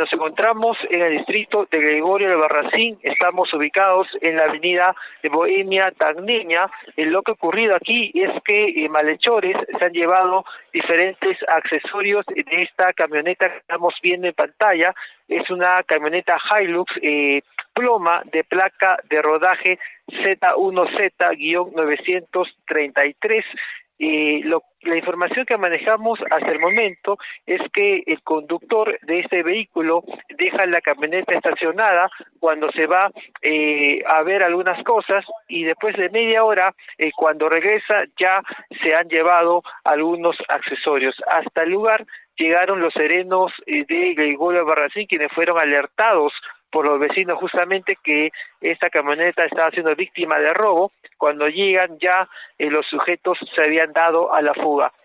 Nos encontramos en el distrito de Gregorio de Albarracín, estamos ubicados en la avenida de Bohemia Tacneña. Lo que ha ocurrido aquí es que malhechores se han llevado diferentes accesorios de esta camioneta que estamos viendo en pantalla. Es una camioneta Hilux ploma de placa de rodaje Z1Z-933. La información que manejamos hasta el momento es que el conductor de este vehículo deja la camioneta estacionada cuando se va a ver algunas cosas, y después de media hora, cuando regresa, ya se han llevado algunos accesorios. Hasta el lugar llegaron los serenos de Gregorio Albarracín, quienes fueron alertados por los vecinos justamente que esta camioneta estaba siendo víctima de robo. Cuando llegan ya los sujetos se habían dado a la fuga.